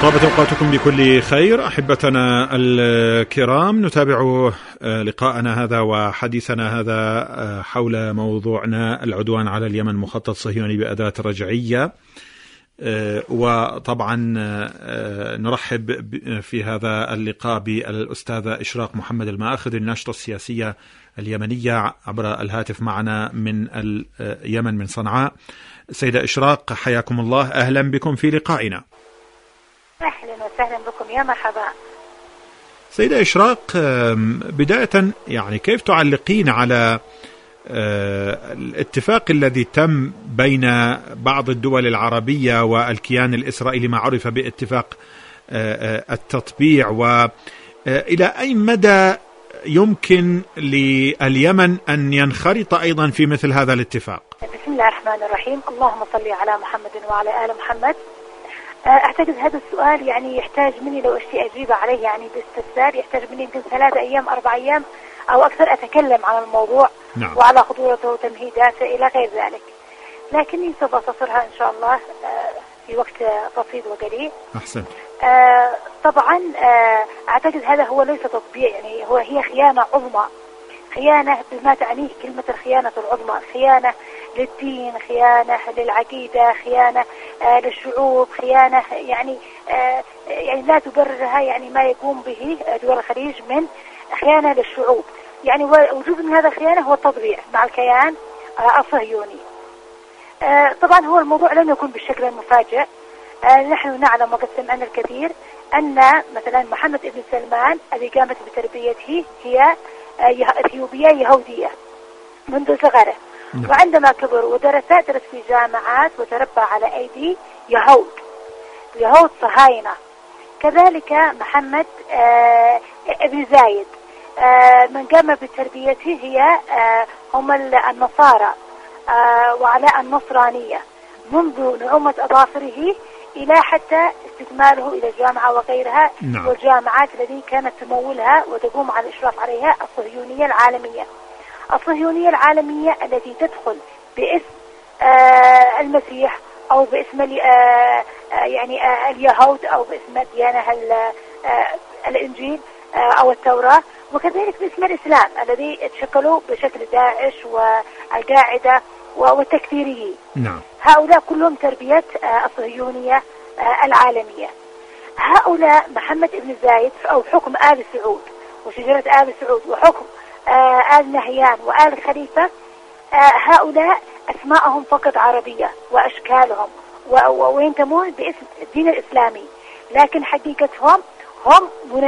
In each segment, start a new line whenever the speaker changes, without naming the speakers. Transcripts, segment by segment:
طابت أوقاتكم بكل خير أحبتنا الكرام. نتابع لقاءنا هذا وحديثنا هذا حول موضوعنا العدوان على اليمن، مخطط صهيوني بأداة رجعية. وطبعا نرحب في هذا اللقاء بالأستاذة إشراق محمد المآخذ، الناشطة السياسية اليمنية، عبر الهاتف معنا من اليمن من صنعاء. سيدة إشراق حياكم الله، أهلا بكم في لقائنا.
أهلا وسهلا بكم، يا مرحبا.
سيدة إشراق، بداية يعني كيف تعلقين على الاتفاق الذي تم بين بعض الدول العربية والكيان الإسرائيلي، ما عرف باتفاق التطبيع، وإلى أي مدى يمكن لليمن أن ينخرط أيضا في مثل هذا الاتفاق؟
بسم الله الرحمن الرحيم، اللهم صل على محمد وعلى آل محمد. أعتقد هذا السؤال يعني يحتاج مني لو أشتي أجيب عليه يعني باستفسار، يحتاج مني يمكن 3 أيام 4 أيام أو أكثر أتكلم عن الموضوع.
نعم.
وعلى خطورته وتمهيداته إلى غير ذلك، لكني سوف أختصرها إن شاء الله في وقت بسيط وقليل.
أحسن.
طبعا أعتقد هذا هو ليس تطبيع، يعني هي خيانة عظمى، خيانة بما تعنيه كلمة الخيانة العظمى، خيانة للدين، خيانة للعقيدة، خيانة للشعوب، خيانة يعني لا تبررها يعني ما يقوم به دول الخليج من خيانة للشعوب. يعني وجود من هذا الخيانة هو التطبيع مع الكيان الصهيوني. طبعا هو الموضوع لم يكن بالشكل المفاجئ. نحن نعلم وقد سمعنا الكثير أن مثلا محمد بن سلمان الذي قامت بتربيته هي إثيوبية يهودية منذ صغره.
نعم.
وعندما كبر ودرس في جامعات وتربى على أيدي يهود صهاينة. كذلك محمد ابن زايد من قام بتربيته هي هم النصارى وعلى النصرانية منذ نعومة أظافره إلى حتى استكماله إلى الجامعة وغيرها.
نعم.
والجامعات التي كانت تمولها وتقوم على الإشراف عليها الصهيونية العالمية. الصهيونية العالمية التي تدخل باسم المسيح أو باسم يعني اليهود أو باسم الديانة الإنجيل أو التوراة، وكذلك باسم الإسلام الذي تشكلوا بشكل داعش والقاعدة والتكفيريين.
نعم.
هؤلاء كلهم تربية الصهيونية العالمية. هؤلاء محمد بن زايد أو حكم آل سعود وشجرة آل سعود وحكم آل نهيان وآل خليفة، هؤلاء أسماءهم فقط عربية وأشكالهم وينتمون باسم الدين الإسلامي، لكن حقيقتهم هم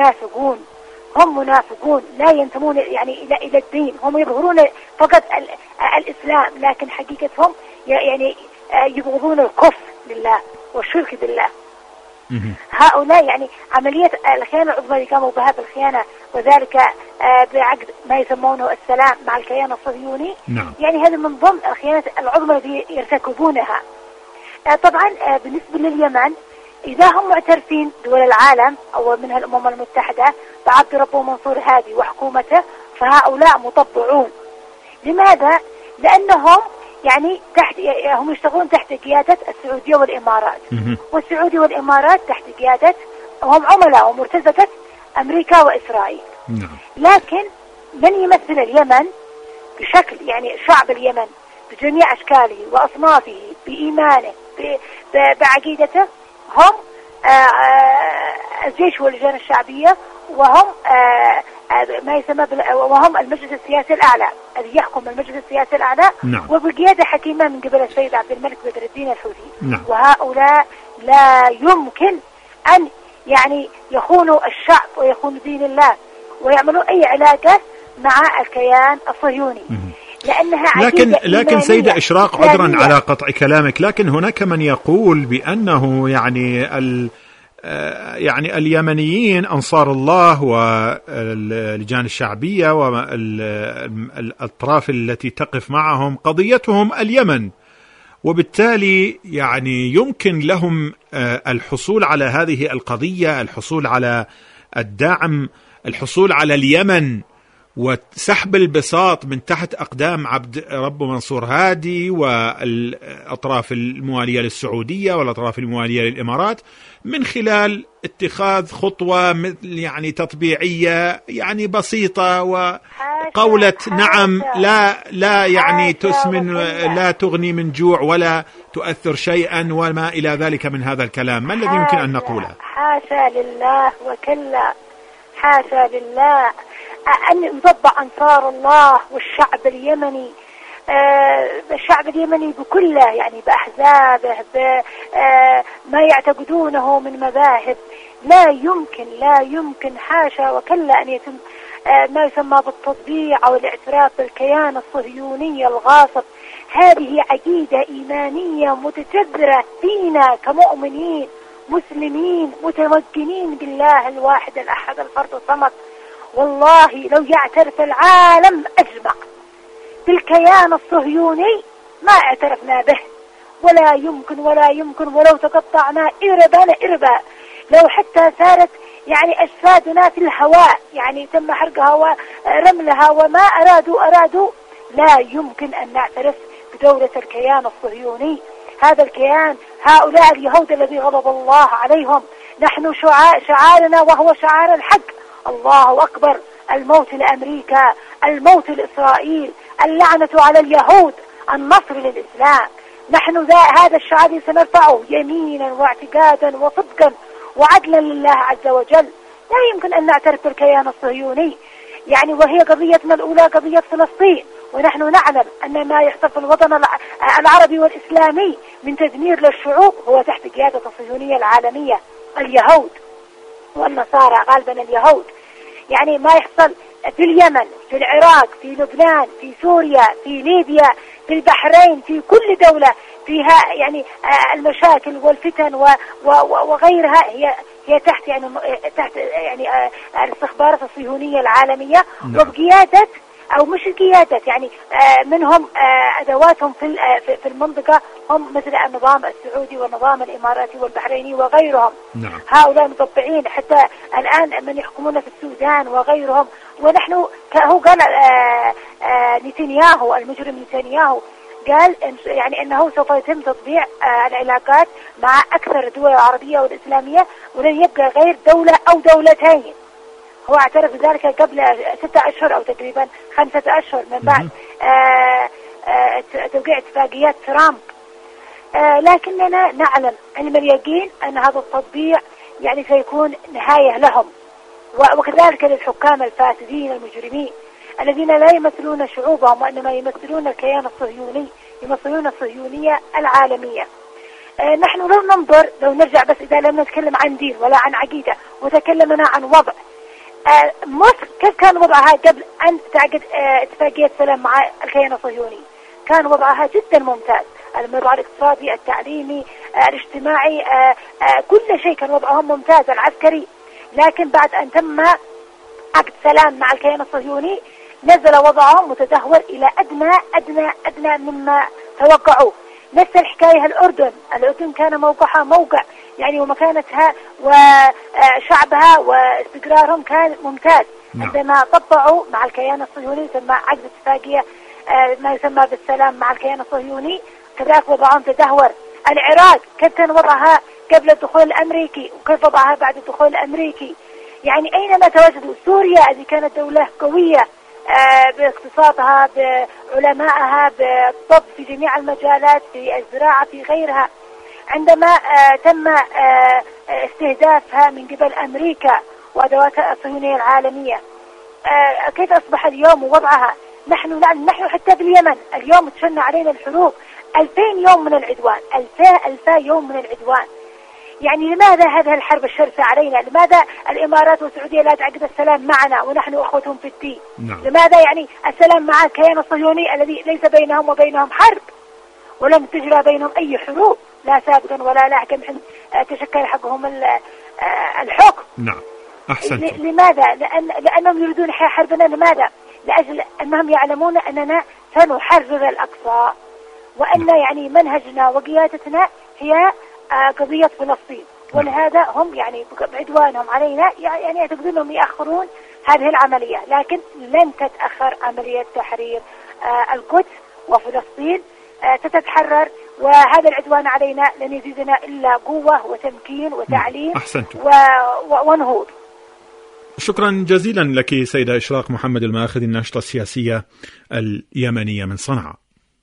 منافقون لا ينتمون يعني إلى الدين. هم يظهرون فقط الإسلام، لكن حقيقتهم يعني يبغضون الكفر لله والشرك بالله. هؤلاء يعني عملية الخيانة العظمى اللي قاموا بها بالخيانة، وذلك بعقد ما يسمونه السلام مع الكيان الصهيوني.
نعم.
يعني هذا من ضمن الخيانات العظمى التي يرتكبونها. طبعا بالنسبة لليمن، إذا هم معترفين دول العالم أو منها الأمم المتحدة بعبد ربه منصور هادي وحكومته، فهؤلاء مطبعون. لماذا؟ لأنهم يعني هم يشتغلون تحت قيادة السعودية والإمارات، والسعودية والإمارات تحت قيادة هم عملاء ومرتزقة أمريكا وإسرائيل.
نعم. لكن
من يمثل اليمن بشكل يعني شعب اليمن بجميع أشكاله وأصنافه بإيمانه بعقيدته هم الجيش واللجان الشعبية، وهم ما يسمى وهم المجلس السياسي الأعلى الذي يحكم المجلس السياسي الأعلى.
نعم.
وبقيادة حكيمة من قبل السيد عبد الملك بدر الدين الحوثي.
نعم.
وهؤلاء لا يمكن أن يعني يخونوا الشعب ويخونوا دين الله ويعملوا أي علاقة مع الكيان الصهيوني، لأنها
لكن سيدة إشراق، عذرا على قطع كلامك، لكن هناك من يقول بأنه يعني اليمنيين أنصار الله واللجان الشعبية والأطراف التي تقف معهم قضيتهم اليمن، وبالتالي يعني يمكن لهم الحصول على هذه القضية، الحصول على الدعم، الحصول على اليمن وسحب البساط من تحت أقدام عبد ربه منصور هادي والأطراف الموالية للسعودية والأطراف الموالية للإمارات، من خلال اتخاذ خطوة مثل يعني تطبيعية يعني بسيطة، وقولة نعم لا يعني تسمن، لا تغني من جوع ولا تؤثر شيئا وما إلى ذلك من هذا الكلام. ما الذي يمكن أن نقوله؟
حاشا لله وكلا، حاشا لله أن يضبع أنصار الله والشعب اليمني، الشعب اليمني بكله، يعني بأحزابه، بما يعتقدونه من مذاهب. لا يمكن حاشا وكلا أن يتم ما يسمى بالتطبيع أو الاعتراف بالكيان الصهيوني الغاصب. هذه عقيدة إيمانية متجذرة فينا كمؤمنين مسلمين متمكنين بالله الواحد الأحد الفرد الصمد. والله لو يعترف العالم أجمع بالكيان الصهيوني ما اعترفنا به، ولا يمكن ولو تقطعنا إربا، لو حتى صارت يعني أجسادنا في الهواء، يعني تم حرقها ورملها وما أرادوا، لا يمكن أن نعترف بدولة الكيان الصهيوني. هذا الكيان، هؤلاء اليهود الذي غضب الله عليهم، نحن شعارنا وهو شعار الحق، الله أكبر، الموت لأمريكا، الموت لإسرائيل، اللعنة على اليهود، النصر للإسلام. نحن هذا الشعار سنرفعه يمينا واعتقادا وصدقا وعدلا لله عز وجل. لا يمكن أن نعترف بالكيان الصهيوني، يعني وهي قضيتنا الأولى قضية فلسطين، ونحن نعلم أن ما يحصل في الوطن العربي والإسلامي من تدمير للشعوب هو تحت قيادة الصهيونية العالمية، اليهود والنصارى، غالبا اليهود. يعني ما يحصل في اليمن، في العراق، في لبنان، في سوريا، في ليبيا، في البحرين، في كل دولة فيها يعني المشاكل والفتن وغيرها هي تحت يعني الاستخبارات الصهيونية العالمية، وبقيادة أو مش القيادة، يعني منهم أدواتهم في المنطقة هم مثل النظام السعودي والنظام الإماراتي والبحريني وغيرهم.
نعم.
هؤلاء مطبعين حتى الآن من يحكمون في السودان وغيرهم. ونحن هو قال نتنياهو، المجرم نتنياهو، قال يعني أنه سوف يتم تطبيع العلاقات مع أكثر الدول العربية والإسلامية، ولن يبقى غير دولة أو دولتين. هو اعترف بذلك قبل 6 أشهر أو تقريبا 5 أشهر من بعد توقيع اتفاقيات ترامب. لكننا نعلم علم اليقين أن هذا التطبيع يعني سيكون نهاية لهم، وكذلك للحكام الفاسدين المجرمين الذين لا يمثلون شعوبهم وإنما يمثلون الكيان الصهيوني، يمثلون الصهيونية العالمية. نحن لو نرجع بس إذا لم نتكلم عن دين ولا عن عقيدة وتكلمنا عن وضع مصر، كيف كان وضعها قبل أن تعقد اتفاقية سلام مع الكيان الصهيوني؟ كان وضعها جدا ممتاز، الوضع الاقتصادي، التعليمي، الاجتماعي، كل شيء كان وضعهم ممتاز، العسكري. لكن بعد أن تم عقد سلام مع الكيان الصهيوني نزل وضعهم متدهور إلى أدنى مما توقعوا. نفس الحكاية الأردن كان موقعها موقع يعني ومكانتها وشعبها واستقرارهم كان ممتاز. عندما طبعوا مع الكيان الصهيوني ثم عقد اتفاقية ما يسمى بالسلام مع الكيان الصهيوني كذلك وضعهم تدهور. العراق كيف كان وضعها قبل الدخول الأمريكي وكيف وضعها بعد الدخول الأمريكي؟ يعني أينما تواجدوا. سوريا هذه كانت دولة قوية باقتصادها، بعلمائها، بالطب، في جميع المجالات، في الزراعة، في غيرها. عندما تم استهدافها من قبل أمريكا وأدواتها الصهيونية العالمية، كيف أصبح اليوم وضعها؟ نحن حتى باليمن اليوم تشن علينا الحروب، 2000 يوم من العدوان، 2000 يوم من العدوان. يعني لماذا هذه الحرب الشرسة علينا؟ لماذا الإمارات والسعودية لا تعقد السلام معنا ونحن أخوتهم في الدين؟ لماذا يعني السلام مع الكيان الصهيوني الذي ليس بينهم وبينهم حرب ولم تجرى بينهم أي حروب لا سابقا ولا لاحقا من تشكل حقهم الحكم؟
نعم أحسنت.
لماذا؟ لأنهم يريدون حربنا. لماذا؟ لأجل أنهم يعلمون أننا سنحرر الأقصى، وأن يعني منهجنا وقيادتنا هي قضية فلسطين. ولهذا هم يعني بعدوانهم علينا يعني يعتقدون أنهم يأخرون هذه العملية، لكن لن تتأخر عملية تحرير القدس وفلسطين، ستتحرر، وهذا العدوان علينا لن يزيدنا إلا قوة وتمكين وتعليم ونهوض.
شكرا جزيلا لك سيدة إشراق محمد الماخذ، الناشطة السياسية اليمنية من صنعاء.